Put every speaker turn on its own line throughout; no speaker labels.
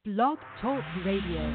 Blog Talk Radio.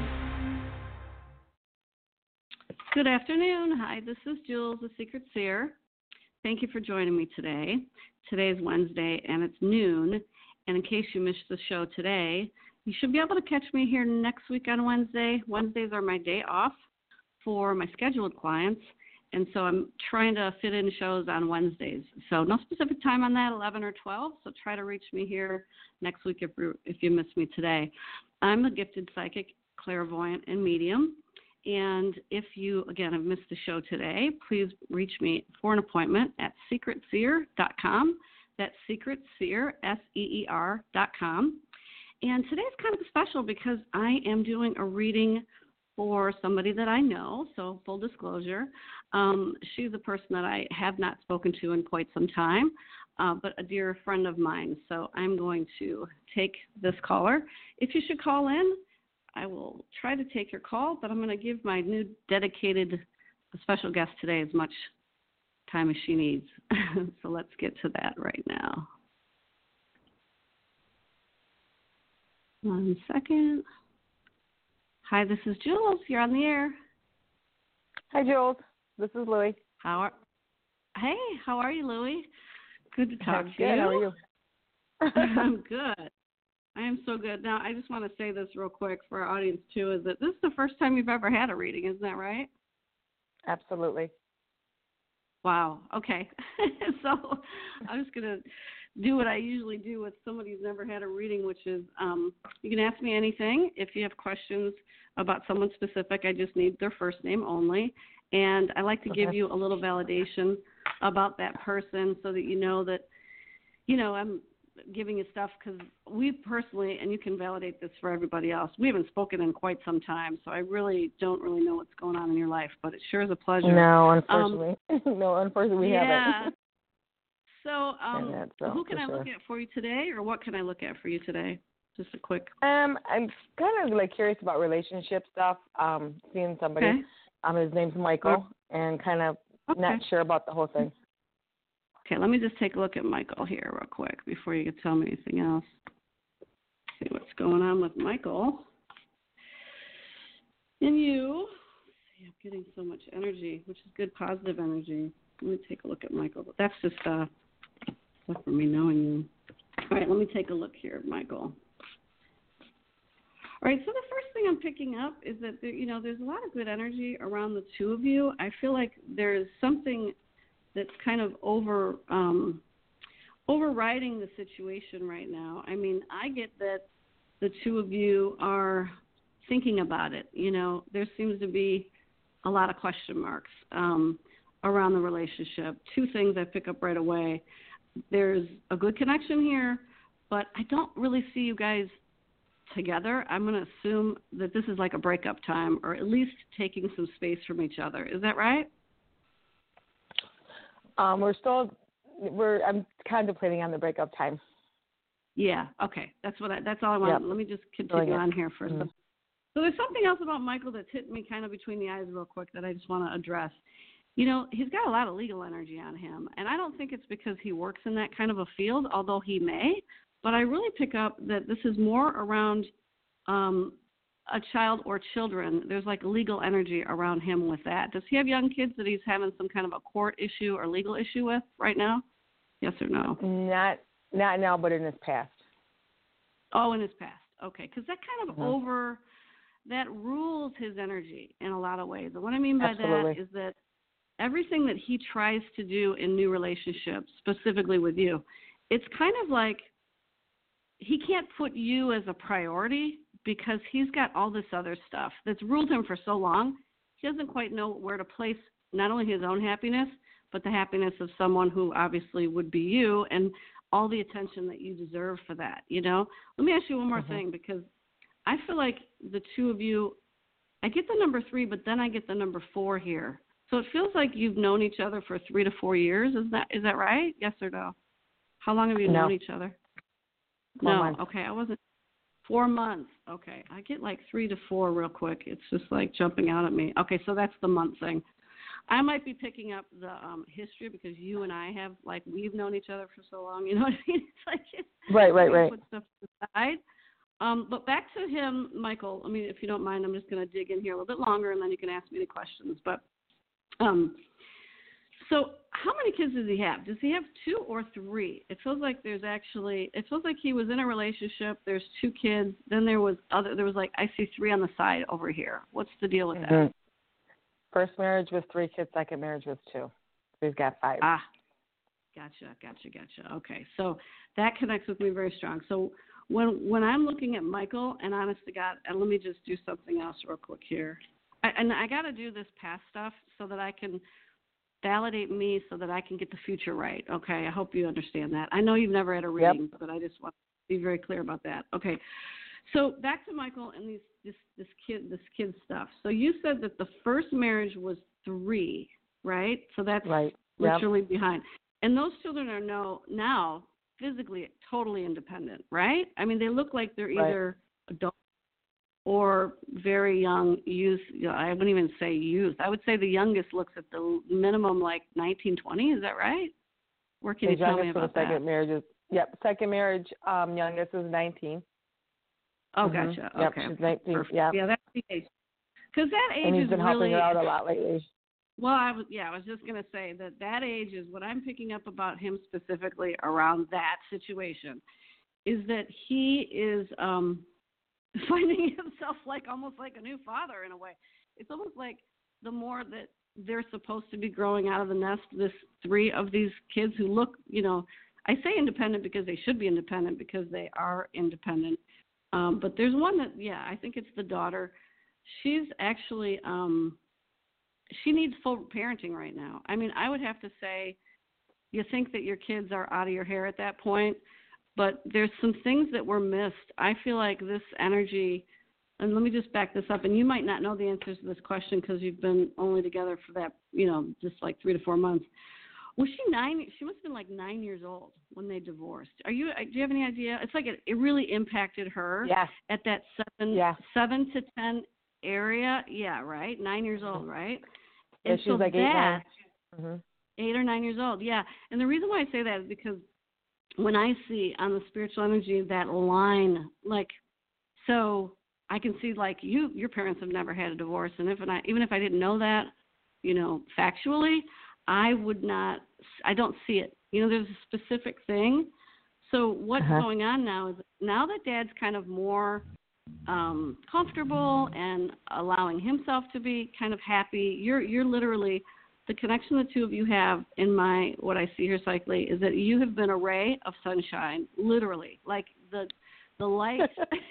Good afternoon. Hi, this is Jules, the Secret Seer. Thank you for joining me today. Today is Wednesday, and it's noon. And in case you missed the show today, you should be able to catch me here next week on Wednesday. Wednesdays are my day off for my scheduled clients, and so I'm trying to fit in shows on Wednesdays. So no specific time on that, 11 or 12, so try to reach me here next week if you miss me today. I'm a gifted psychic, clairvoyant, and medium. And if you, again, have missed the show today, please reach me for an appointment at secretseer.com. That's secretseer, SEER.com. And today's kind of special because I am doing a reading for somebody that I know, so full disclosure. She's a person that I have not spoken to in quite some time, but a dear friend of mine. So I'm going to take this caller. If you should call in, I will try to take your call, but I'm going to give my new dedicated special guest today as much time as she needs. So let's get to that right now. 1 second. Hi, this is Jules. You're on the air.
Hi, Jules. This is Louie.
Hey, how are you, Louie? Good to talk to you.
Good. How are you?
I'm good. I am so good. Now, I just want to say this real quick for our audience, too, is that this is the first time you've ever had a reading. Isn't that right?
Absolutely.
Wow. Okay. So I'm just going to do what I usually do with somebody who's never had a reading, which is you can ask me anything. If you have questions about someone specific, I just need their first name only. And I like to give you a little validation about that person so that you know that, I'm giving you stuff because we personally, and you can validate this for everybody else, we haven't spoken in quite some time, so I really don't know what's going on in your life, but it sure is a pleasure.
No, unfortunately. We haven't.
So, who can I look at for you today, or what can I look at for you today? Just a quick.
I'm kind of curious about relationship stuff. Seeing somebody.
Okay.
His name's Michael, and kind of not sure about the whole thing.
Okay, let me just take a look at Michael here real quick before you can tell me anything else. See what's going on with Michael. And you. See, I'm getting so much energy, which is good, positive energy. Let me take a look at Michael. That's just stuff for me knowing you. All right, let me take a look here at Michael. All right, so the first thing I'm picking up is that there's a lot of good energy around the two of you. I feel like there's something that's kind of overriding the situation right now. I mean, I get that the two of you are thinking about it. There seems to be a lot of question marks around the relationship. Two things I pick up right away. There's a good connection here, but I don't really see you guys together. I'm going to assume that this is like a breakup time, or at least taking some space from each other. Is that right?
I'm contemplating on the breakup time.
Yeah. Okay. That's all I want.
Yep.
Let me just continue on here for a
Mm-hmm.
second. So there's something else about Michael that's hit me kind of between the eyes real quick that I just want to address. He's got a lot of legal energy on him, and I don't think it's because he works in that kind of a field, although he may, but I really pick up that this is more around a child or children. There's like legal energy around him with that. Does he have young kids that he's having some kind of a court issue or legal issue with right now? Yes or no?
Not now, but in his past.
Oh, in his past. Okay, because that kind of that rules his energy in a lot of ways. And what I mean by
Absolutely.
that is that everything that he tries to do in new relationships, specifically with you, it's kind of like he can't put you as a priority because he's got all this other stuff that's ruled him for so long. He doesn't quite know where to place not only his own happiness, but the happiness of someone who obviously would be you and all the attention that you deserve for that, Let me ask you one more thing, because I feel like the two of you, I get the number 3, but then I get the number 4 here. So it feels like you've known each other for 3 to 4 years. Is that right? Yes or no? How long have you known each other?
4 months.
Okay, I wasn't. 4 months. Okay, I get like 3 to 4 real quick. It's just like jumping out at me. Okay, so that's the month thing. I might be picking up the history because you and I have, like, we've known each other for so long. You know what I mean? It's like
right.
Put stuff aside. But back to him, Michael. I mean, if you don't mind, I'm just going to dig in here a little bit longer, and then you can ask me the questions. But so how many kids does he have? Does he have 2 or 3? It feels like it feels like he was in a relationship. There's 2 kids. Then there was like, I see 3 on the side over here. What's the deal with that?
First marriage was 3 kids. Second marriage was 2. So he's got 5.
Ah, gotcha. Okay, so that connects with me very strong. So when I'm looking at Michael, and honest to God, and let me just do something else real quick here. I got to do this past stuff so that I can validate me so that I can get the future right. Okay, I hope you understand that. I know you've never had a reading, but I just want to be very clear about that. Okay, so back to Michael and this kid stuff. So you said that the first marriage was 3, right? So that's
right.
Literally behind. And those children are now physically totally independent, right? I mean, they look like they're either adults or very young youth. I wouldn't even say youth. I would say the youngest looks at the minimum like 19, 20. Is that right? Where can you tell me about that?
Second marriage second marriage, youngest is 19.
Oh, gotcha.
Yep,
Okay.
she's 19.
Perfect.
Yeah.
Yeah, that's the age. Because that age
and he's
is
been helping her out a lot lately.
Well, I was just going to say that age is what I'm picking up about him specifically around that situation, is that he is finding himself almost like a new father in a way. It's almost like the more that they're supposed to be growing out of the nest, this 3 of these kids who look, I say independent because they should be independent because they are independent. But there's one that, I think it's the daughter. She's actually, she needs full parenting right now. I mean, I would have to say, you think that your kids are out of your hair at that point, but there's some things that were missed. I feel like this energy, and let me just back this up, and you might not know the answers to this question because you've been only together for that, just like 3 to 4 months. Was she 9? She must have been like 9 years old when they divorced. Do you have any idea? It's like it really impacted her at that 7 to 10 area. Yeah, right. 9 years old, right?
Yeah,
and
she's like 8, 9.
8 or 9 years old. Yeah. And the reason why I say that is because when I see on the spiritual energy that line, so I can see your parents have never had a divorce, and even if I didn't know that, factually, I don't see it. There's a specific thing. So what's going on now is now that Dad's kind of more comfortable and allowing himself to be kind of happy, you're literally, the connection the 2 of you have in what I see here cyclically is that you have been a ray of sunshine, literally, like the light.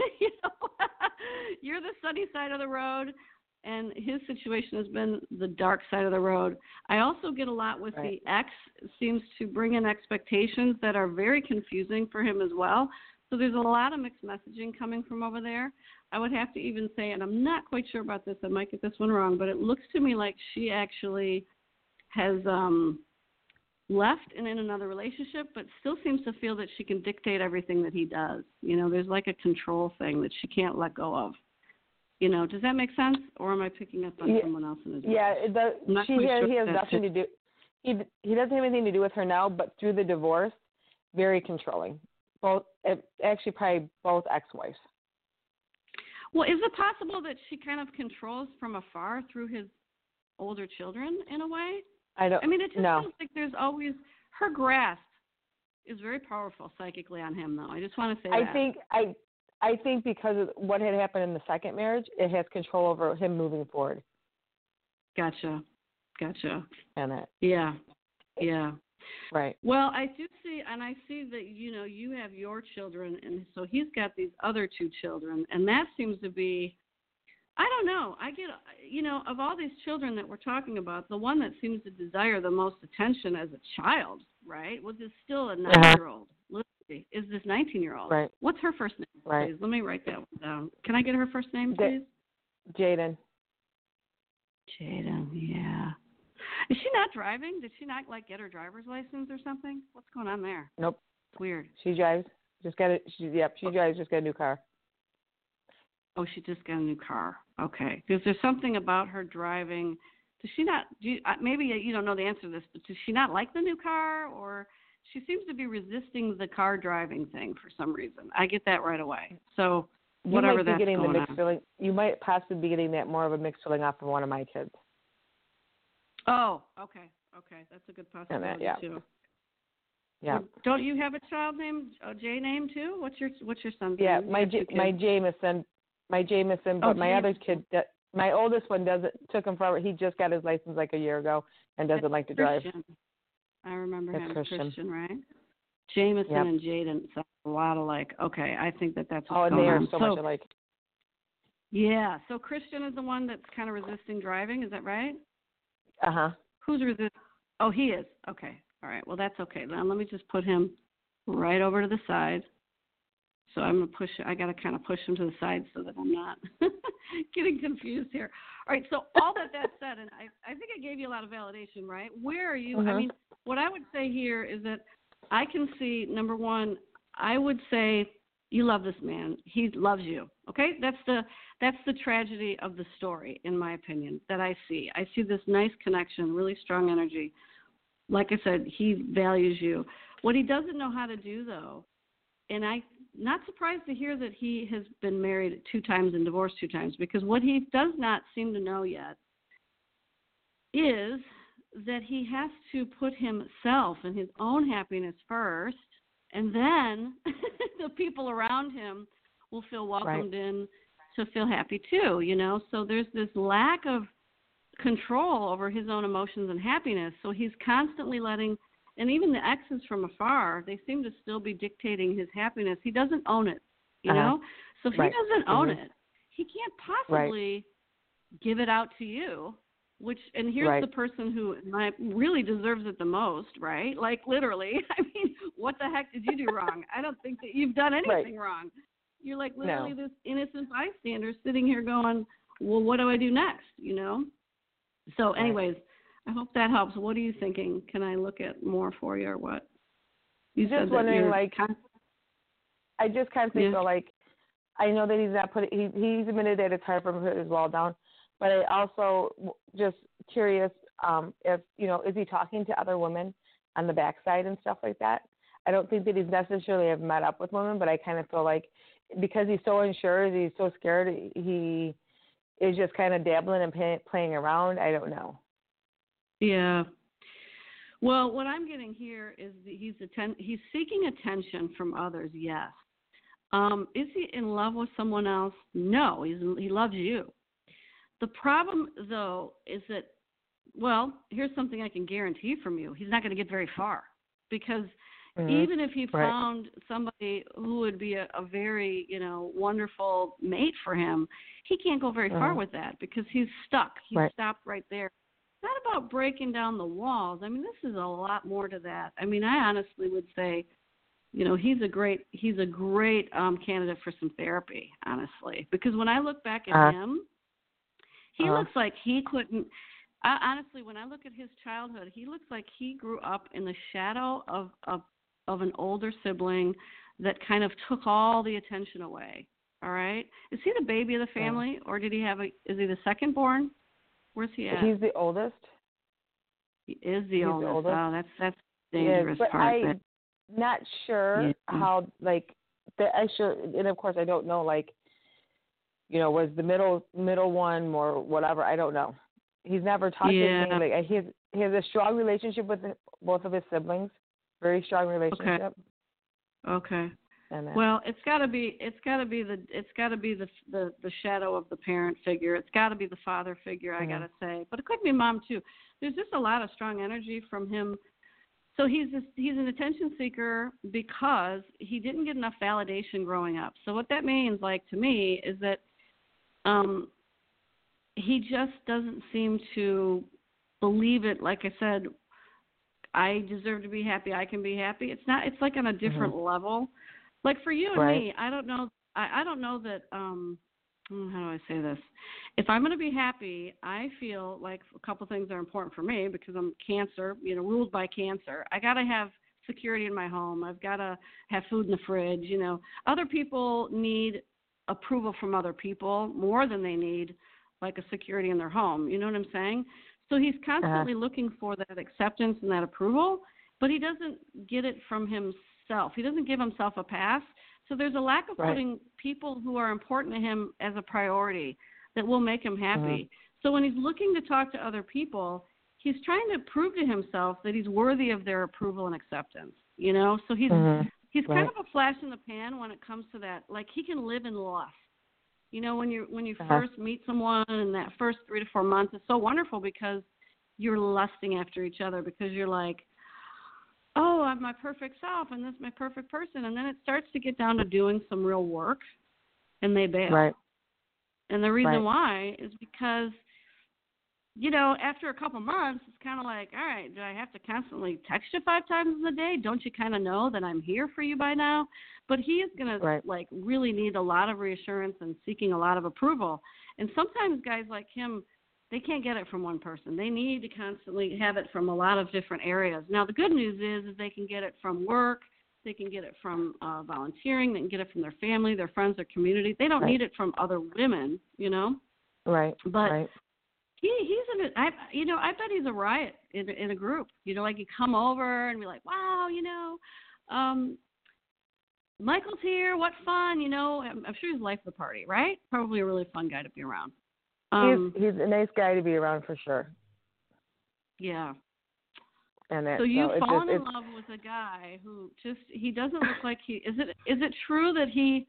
You're the sunny side of the road, and his situation has been the dark side of the road. I also get a lot with the ex. It seems to bring in expectations that are very confusing for him as well. So there's a lot of mixed messaging coming from over there. I would have to even say, and I'm not quite sure about this, I might get this one wrong, but it looks to me like she actually has left and in another relationship, but still seems to feel that she can dictate everything that he does. There's like a control thing that she can't let go of. Does that make sense? Or am I picking up on someone else in his life?
Yeah, he has nothing to do. He doesn't have anything to do with her now, but through the divorce, very controlling. Actually, probably both ex-wives.
Well, is it possible that she kind of controls from afar through his older children in a way?
I mean,
it just feels like there's always, her grasp is very powerful psychically on him, though. I just want to say that.
I think because of what had happened in the second marriage, it has control over him moving forward.
Gotcha.
And it.
Yeah.
Right.
Well, I do see, and I see that, you have your children, and so he's got these other 2 children, and that seems to be, I don't know, I get, of all these children that we're talking about, the one that seems to desire the most attention as a child, right, is still a 9-year-old. Literally, is this 19-year-old.
Right.
What's her first name,
right.
please? Let me write that one down. Can I get her first name, please?
Jaden,
yeah. Is she not driving? Did she not get her driver's license or something? What's going on there?
Nope.
It's weird.
She drives. She drives. Just got a new car.
Oh, she just got a new car. Okay. Because there's something about her driving. Does she not? Maybe you don't know the answer to this, but does she not like the new car, or she seems to be resisting the car driving thing for some reason? I get that right away. So whatever that's
getting
going
the mixed
on.
feeling. You might possibly be getting that more of a mixed feeling off of one of my kids.
Oh, okay. That's a good possibility
yeah.
too.
Yeah.
Don't you have a child named Jay name too? What's your son's
yeah,
name?
my Jameson, but my other kid, my oldest one doesn't. Took him forever. He just got his license like a year ago and doesn't like to drive.
I remember
That's
him,
Christian,
right? Jameson
yep.
and Jaden sound a lot alike. Okay, I think that's what's
going on.
Oh,
and they are so much alike.
Yeah, so Christian is the one that's kind of resisting driving. Is that right?
Uh-huh.
Who's resisting? Oh, he is. Okay. All right. Well, that's okay. Now let me just put him right over to the side. So I'm going to push. I got to kind of push him to the side so that I'm not getting confused here. All right. So all that said, and I think I gave you a lot of validation, right? Where are you?
Mm-hmm.
I mean, what I would say here is that I can see, number one, I would say you love this man. He loves you. Okay? That's the tragedy of the story, in my opinion, that I see. I see this nice connection, really strong energy. Like I said, he values you. What he doesn't know how to do, though, and I'm not surprised to hear that he has been married 2 times and divorced 2 times, because what he does not seem to know yet is that he has to put himself and his own happiness first, and then the people around him will feel welcomed in to feel happy too, you know? So there's this lack of control over his own emotions and happiness. So he's constantly letting, and even the exes from afar, they seem to still be dictating his happiness. He doesn't own it, you know? So if he doesn't own it, he can't possibly give it out to you. And here's the person who really deserves it the most, right? Like literally, I mean, what the heck did you do wrong? I don't think that you've done anything wrong. You're like literally this innocent bystander sitting here going, well, what do I do next, you know? So anyways, I hope that helps. What are you thinking? Can I look at more for you or what? You
just wondering, I just kind of think so, like, I know that he's not he's admitted that it's hard for him to put his wall down, but I also just curious if, you know, is he talking to other women on the backside and stuff like that? I don't think that he's necessarily have met up with women, but I kind of feel like because he's so unsure, he's so scared, he is just kind of dabbling and playing around. I don't know.
Yeah. Well, what I'm getting here is he's seeking attention from others, yes. Is he in love with someone else? No, he loves you. The problem, though, is that, well, here's something I can guarantee from you. He's not going to get very far because even if he found somebody who would be a very, you know, wonderful mate for him, he can't go very far with that because he's stuck. He's stopped right there. It's not about breaking down the walls. I mean, this is a lot more to that. I mean, I honestly would say, you know, he's a great candidate for some therapy, honestly, because when I look back at him, he looks like he couldn't. Honestly, when I look at his childhood, he looks like he grew up in the shadow of an older sibling that kind of took all the attention away. All right, is he the baby of the family, or did he have is he the second born? Where's he at?
He's the oldest.
He is the oldest. Oh, that's the dangerous part.
I'm not sure how, like, and of course I don't know, like, you know, was the middle one or whatever, I don't know. He's never talked to me. Like, he has a strong relationship with both of his siblings, very strong relationship.
Okay. Well, it's got to be the shadow of the parent figure. It's got to be the father figure, I got to say. But it could be mom too. There's just a lot of strong energy from him. So he's an attention seeker because he didn't get enough validation growing up. So what that means, like, to me, is that he just doesn't seem to believe it. Like I said, I deserve to be happy. I can be happy. It's not. It's like on a different level. Like for you and me, I don't know. I don't know that. How do I say this? If I'm going to be happy, I feel like a couple things are important for me because I'm cancer, you know, ruled by cancer. I got to have security in my home. I've got to have food in the fridge. You know, other people need approval from other people more than they need like a security in their home. You know what I'm saying? So he's constantly looking for that acceptance and that approval, but he doesn't get it from himself. He doesn't give himself a pass. So there's a lack of
Right.
putting people who are important to him as a priority that will make him happy.
Mm-hmm.
So when he's looking to talk to other people, he's trying to prove to himself that he's worthy of their approval and acceptance, you know? So he's he's
Right.
kind of a flash in the pan when it comes to that. Like, he can live in lust. You know, when you
Uh-huh.
first meet someone in that first 3 to 4 months, it's so wonderful because you're lusting after each other, because you're like, oh, I'm my perfect self and this is my perfect person. And then it starts to get down to doing some real work, and they bail.
Right.
And the reason
Right.
why is because, you know, after a couple months, it's kind of like, all right, do I have to constantly text you 5 times in a day? Don't you kind of know that I'm here for you by now? But he is going
Right.
to, like, really need a lot of reassurance and seeking a lot of approval. And sometimes guys like him, they can't get it from one person. They need to constantly have it from a lot of different areas. Now, the good news is they can get it from work. They can get it from volunteering. They can get it from their family, their friends, their community. They don't
Right.
need it from other women, you know.
Right.
But
right.
I bet he's a riot in a group. You know, like, you come over and be like, wow, you know, Michael's here. What fun, you know. I'm sure he's the life of the party, right? Probably a really fun guy to be around.
He's a nice guy to be around for sure.
Yeah.
And that,
so you've
it's
fallen
just,
in love with a guy who he doesn't look like he is it true that he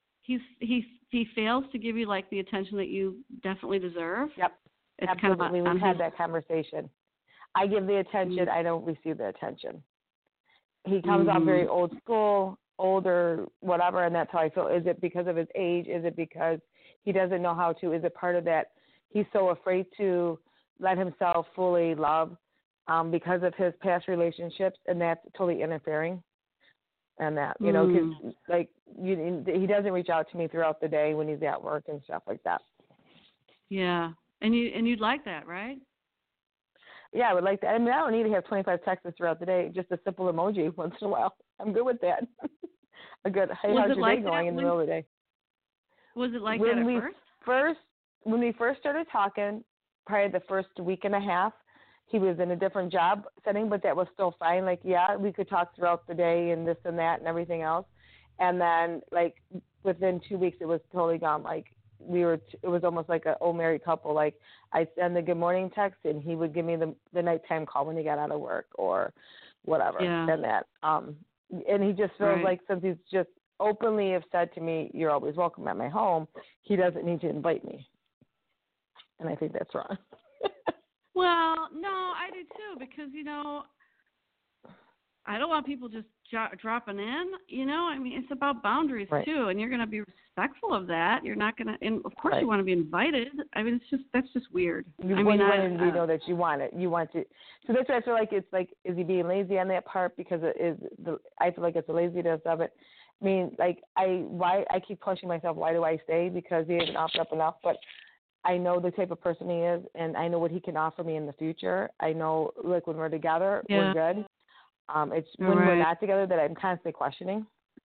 fails to give you, like, the attention that you definitely deserve?
Yep.
It's
Absolutely.
kind of
We've had that conversation. I give the attention. I don't receive the attention. He comes out very old school, older, whatever, and that's how I feel. Is it because of his age? Is it because he doesn't know how to? Is it part of that he's so afraid to let himself fully love because of his past relationships, and that's totally interfering? And that, you know, because, like, he doesn't reach out to me throughout the day when he's at work and stuff like that.
Yeah. And you'd like that, right?
Yeah, I would like that. I mean, I don't need to have 25 texts throughout the day. Just a simple emoji once in a while. I'm good with that. A good, hey, how's your day going in the middle of the day?
Was it like that at first?
When we first started talking, probably the first week and a half, he was in a different job setting, but that was still fine. Like, yeah, we could talk throughout the day and this and that and everything else. And then, like, within 2 weeks, it was totally gone. Like, it was almost like an old married couple. Like, I'd send the good morning text, and he would give me the nighttime call when he got out of work or whatever.
Yeah.
And that. And he just feels like, since he's just openly have said to me, you're always welcome at my home, he doesn't need to invite me. And I think that's wrong.
Well, no, I do too, because, you know, I don't want people just dropping in, you know. I mean, it's about boundaries too, and you're going to be respectful of that. You're not going to, and of course you want to be invited. I mean, that's just weird.
You know that you want it. You want to. So that's why I feel like it's like, is he being lazy on that part? Because I feel like it's the laziness of it. I mean, like, I keep pushing myself. Why do I stay? Because he hasn't offered up enough. But I know the type of person he is, and I know what he can offer me in the future. I know, like, when we're together, we're good. It's when we're not together that I'm constantly questioning.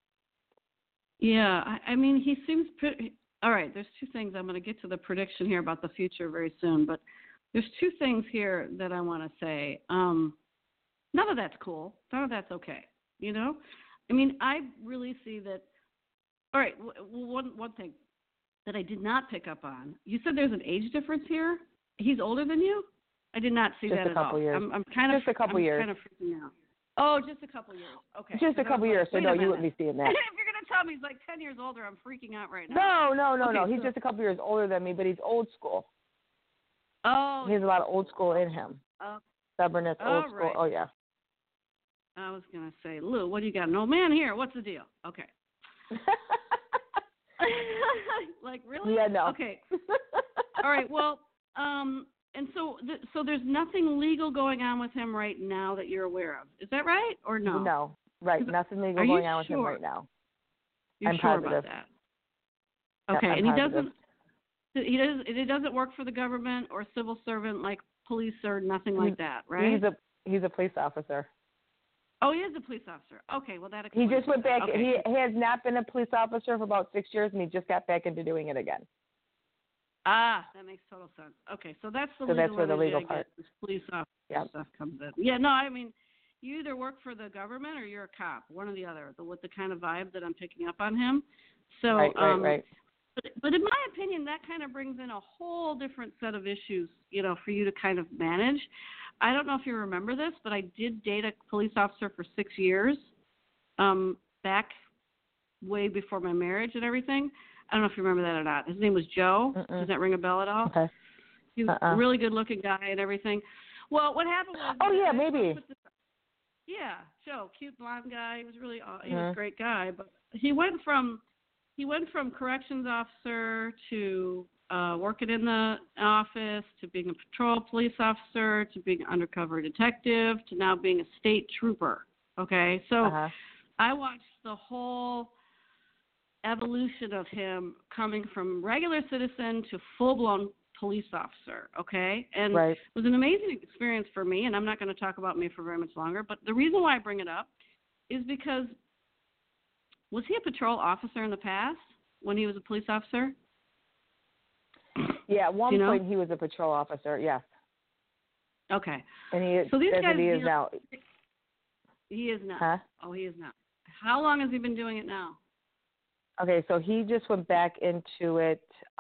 Yeah, I mean, he seems pretty. All right, there's 2 things. I'm going to get to the prediction here about the future very soon, but there's 2 things here that I want to say. None of that's cool. None of that's okay. You know, I mean, I really see that. All right, one thing that I did not pick up on. You said there's an age difference here. He's older than you. I did not see that at all.
Years.
I'm kind of
just a couple years.
Kind of freaking out. Oh, just a couple years. Okay.
Just a couple years. So no, you wouldn't be seeing that.
If you're gonna tell me he's like 10 years older, I'm freaking out right now.
No. He's just a couple years older than me, but he's old school.
Oh.
He has a lot of old school in him. Stubbornness, old school.
Right.
Oh yeah.
I was gonna say, Lou, what do you got? An old man here. What's the deal? Okay. Like, really?
Yeah, no.
Okay. All right. Well, and so there's nothing legal going on with him right now that you're aware of. Is that right or no?
No. Right. Nothing legal going on with him right now.
You're
I'm
sure
positive.
about that? Okay.
Yep,
and he doesn't work for the government or civil servant like police or nothing like that, right?
He's a police officer.
Oh, he is a police officer. Okay, well that explains.
He just went back.
Okay.
He has not been a police officer for about 6 years, and he just got back into doing it again.
Ah, that makes total sense. Okay, so that's the
where the legal part.
This police officer
Yep.
stuff comes in. Yeah, no, I mean, you either work for the government or you're a cop, one or the other, with the kind of vibe that I'm picking up on him. So,
right.
But in my opinion, that kind of brings in a whole different set of issues, for you to kind of manage. I don't know if you remember this, but I did date a police officer for 6 years, back way before my marriage and everything. I don't know if you remember that or not. His name was Joe.
Mm-mm.
Does that ring a bell at all?
Okay.
He was a really good-looking guy and everything. Well, what happened was...
Oh, yeah, maybe.
Yeah, Joe, cute blonde guy. He was really he was a great guy, but he went from corrections officer to working in the office to being a patrol police officer to being an undercover detective to now being a state trooper. Okay, so I watched the whole evolution of him coming from regular citizen to full-blown police officer, okay? And it was an amazing experience for me, and I'm not going to talk about me for very much longer, but the reason why I bring it up is because, was he a patrol officer in the past when he was a police officer?
Yeah, at one point he was a patrol officer, yes.
Okay.
And
so these guys,
he is now.
He is now.
Huh?
Oh, he is now. How long has he been doing it now?
Okay, so he just went back into it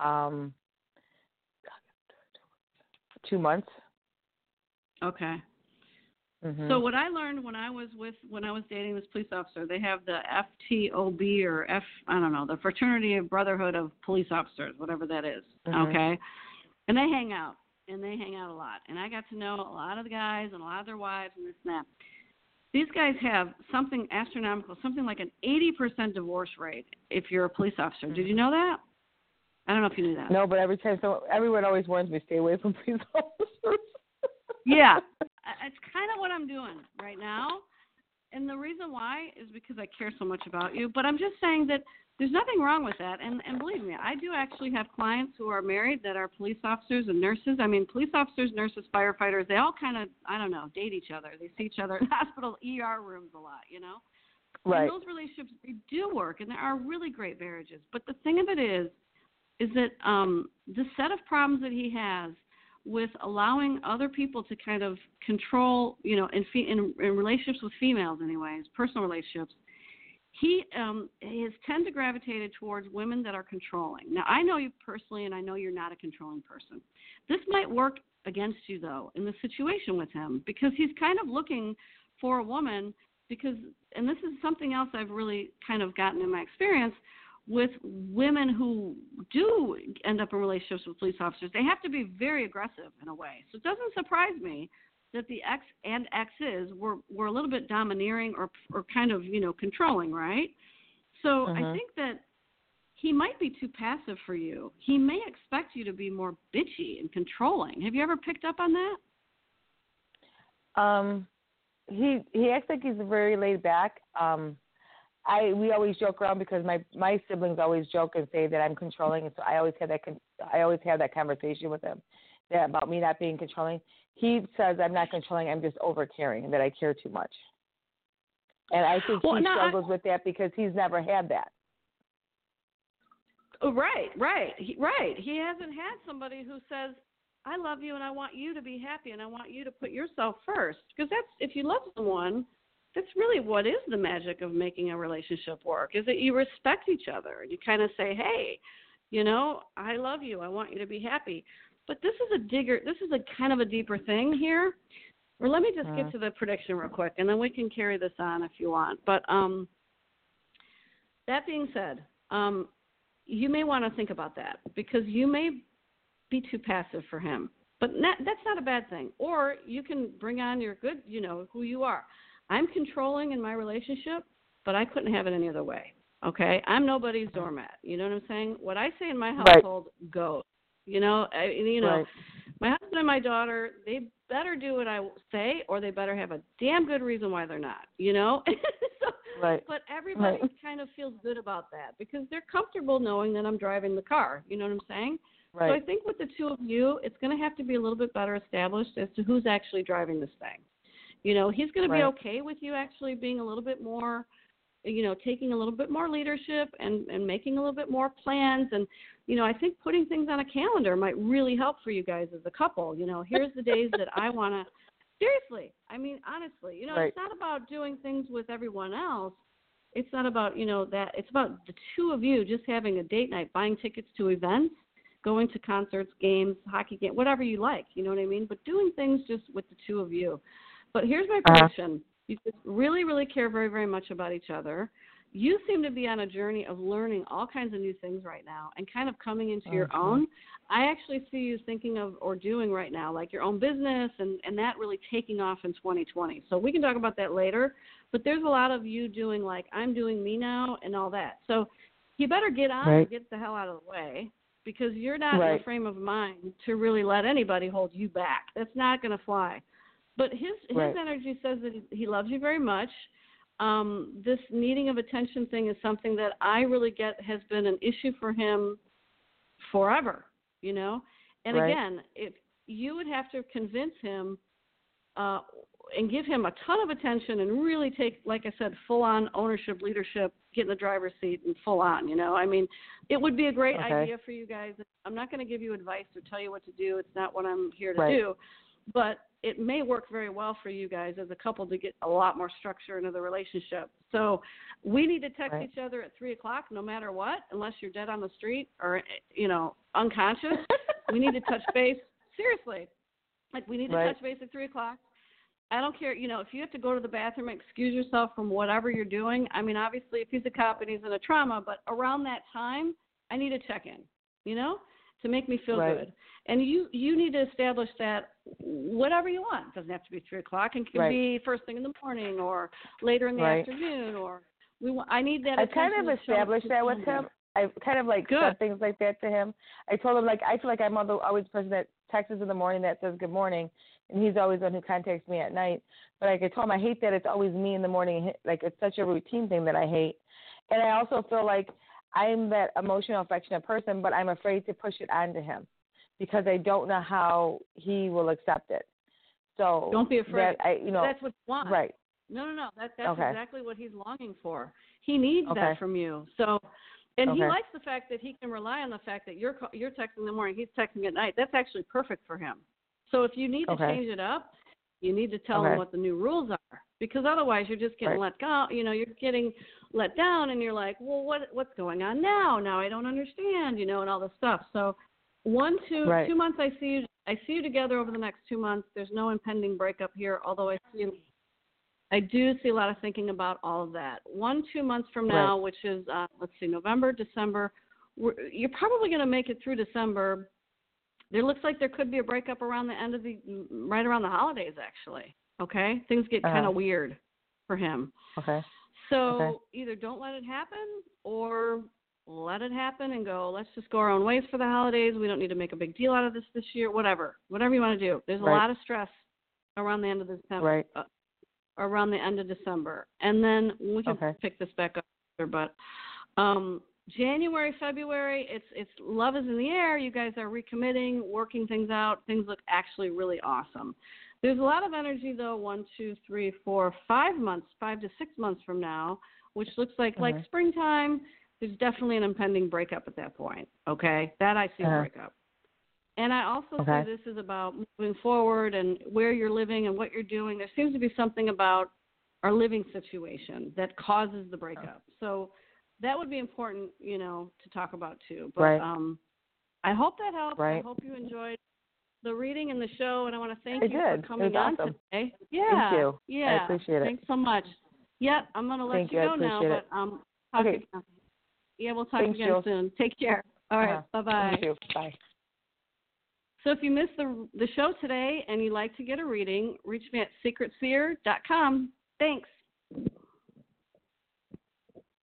2 months.
Okay.
Mm-hmm.
So what I learned when I was dating this police officer, they have the FTOB or the Fraternity of Brotherhood of Police Officers, whatever that is.
Mm-hmm.
Okay. And they hang out a lot. And I got to know a lot of the guys and a lot of their wives and this and that. These guys have something astronomical, something like an 80% divorce rate if you're a police officer. Did you know that? I don't know if you knew that.
No, but everyone always warns me stay away from police officers.
Yeah, it's kind of what I'm doing right now. And the reason why is because I care so much about you. But I'm just saying that there's nothing wrong with that. And believe me, I do actually have clients who are married that are police officers and nurses. I mean, police officers, nurses, firefighters, they all kind of, date each other. They see each other in hospital ER rooms a lot,
Right.
And those relationships, they do work, and there are really great marriages. But the thing of it is that the set of problems that he has with allowing other people to kind of control, in relationships with females anyways, personal relationships, he has tend to gravitated towards women that are controlling. Now, I know you personally, and I know you're not a controlling person. This might work against you, though, in the situation with him, because he's kind of looking for a woman and this is something else I've really kind of gotten in my experience with women who do end up in relationships with police officers. They have to be very aggressive in a way. So it doesn't surprise me that the ex and exes were a little bit domineering or kind of, controlling, right? So I think that he might be too passive for you. He may expect you to be more bitchy and controlling. Have you ever picked up on that?
He acts like he's very laid back. We always joke around because my siblings always joke and say that I'm controlling, and so I always have that conversation with him about me not being controlling. He says I'm not controlling, I'm just over caring, that I care too much. And I think he struggles with that because he's never had that.
Right. He hasn't had somebody who says, I love you and I want you to be happy and I want you to put yourself first. Because if you love someone, that's really what is the magic of making a relationship work, is that you respect each other. And you kind of say, hey, I love you. I want you to be happy. But this is a kind of a deeper thing here. Or let me just get to the prediction real quick, and then we can carry this on if you want. But that being said, you may want to think about that because you may be too passive for him. But that's not a bad thing. Or you can bring on your good, who you are. I'm controlling in my relationship, but I couldn't have it any other way. Okay? I'm nobody's doormat. You know what I'm saying? What I say in my household goes.
Right.
My husband and my daughter, they better do what I say, or they better have a damn good reason why they're not,
Right.
But everybody kind of feels good about that because they're comfortable knowing that I'm driving the car. You know what I'm saying?
Right.
So I think with the two of you, it's going to have to be a little bit better established as to who's actually driving this thing. He's going to be okay with you actually being a little bit more, taking a little bit more leadership and making a little bit more plans. And, I think putting things on a calendar might really help for you guys as a couple. Here's the days that I want to Seriously. I mean, honestly,
Right.
It's not about doing things with everyone else. It's not about, that. It's about the two of you just having a date night, buying tickets to events, going to concerts, games, hockey games, whatever you like, you know what I mean? But doing things just with the two of you. But here's my prediction. You just really, really care very, very much about each other. You seem to be on a journey of learning all kinds of new things right now and kind of coming into your own. I actually see you thinking of or doing right now, like your own business and that really taking off in 2020. So we can talk about that later. But there's a lot of you doing like, I'm doing me now and all that. So you better get on and get the hell out of the way because you're not in a frame of mind to really let anybody hold you back. That's not going to fly. But his energy says that he loves you very much. This needing of attention thing is something that I really get has been an issue for him forever, And again, if you would have to convince him and give him a ton of attention and really take, like I said, full-on ownership, leadership, get in the driver's seat and full-on, I mean, it would be a great idea for you guys. I'm not going to give you advice or tell you what to do. It's not what I'm here to do. But it may work very well for you guys as a couple to get a lot more structure into the relationship. So we need to text each other at 3 o'clock no matter what, unless you're dead on the street or, unconscious. We need to touch base. Seriously. Like we need to touch base at 3 o'clock. I don't care, if you have to go to the bathroom and excuse yourself from whatever you're doing. I mean, obviously, if he's a cop and he's in a trauma, but around that time, I need to check in, to make me feel good. And you need to establish that whatever you want. It doesn't have to be 3 o'clock. It can be first thing in the morning or later in the afternoon. Or I need that.
I kind of established that with him. I kind of said things like that to him. I told him I feel like I'm always the person that texts in the morning that says good morning, and he's always the one who contacts me at night. But I told him I hate that it's always me in the morning. Like it's such a routine thing that I hate. And I also feel like I'm that emotional, affectionate person, but I'm afraid to push it onto him because I don't know how he will accept it. So
don't be afraid. That's what you want.
Right.
No. That's exactly what he's longing for. He needs that from you. So, and he likes the fact that he can rely on the fact that you're texting in the morning, he's texting at night. That's actually perfect for him. So if you need to change it up, you need to tell him what the new rules are, because otherwise you're just getting let go. You're getting let down, and you're like, well, what's going on now? Now I don't understand, and all this stuff. So 2 months, I see you together over the next 2 months. There's no impending breakup here, although I do see a lot of thinking about all of that. 1-2 months from now, which is November, December, you're probably going to make it through December. There looks like there could be a breakup around the end of right around the holidays, actually. Okay? Things get kind of weird for him.
Okay.
So either don't let it happen or let it happen and go, let's just go our own ways for the holidays. We don't need to make a big deal out of this year, whatever you want to do. There's a lot of stress around the end of December. Around the end of December. And then we can pick this back up. But January, February, it's love is in the air. You guys are recommitting, working things out. Things look actually really awesome. There's a lot of energy, though, 1, 2, 3, 4, 5 months, 5 to 6 months from now, which looks like springtime. There's definitely an impending breakup at that point, okay? That I see a breakup. And I also see this is about moving forward and where you're living and what you're doing. There seems to be something about our living situation that causes the breakup. So that would be important, to talk about too. But I hope that helps. I hope you enjoyed the reading and the show, and I want to thank you for coming on today. Yeah.
Thank you.
Yeah.
I appreciate it.
Thanks so much. Yeah, I'm going to let you go now. But talk again. Yeah, we'll talk again soon. Take care. All right. Bye-bye.
Thank you. Bye.
So if you missed the show today and you'd like to get a reading, reach me at secretseer.com. Thanks.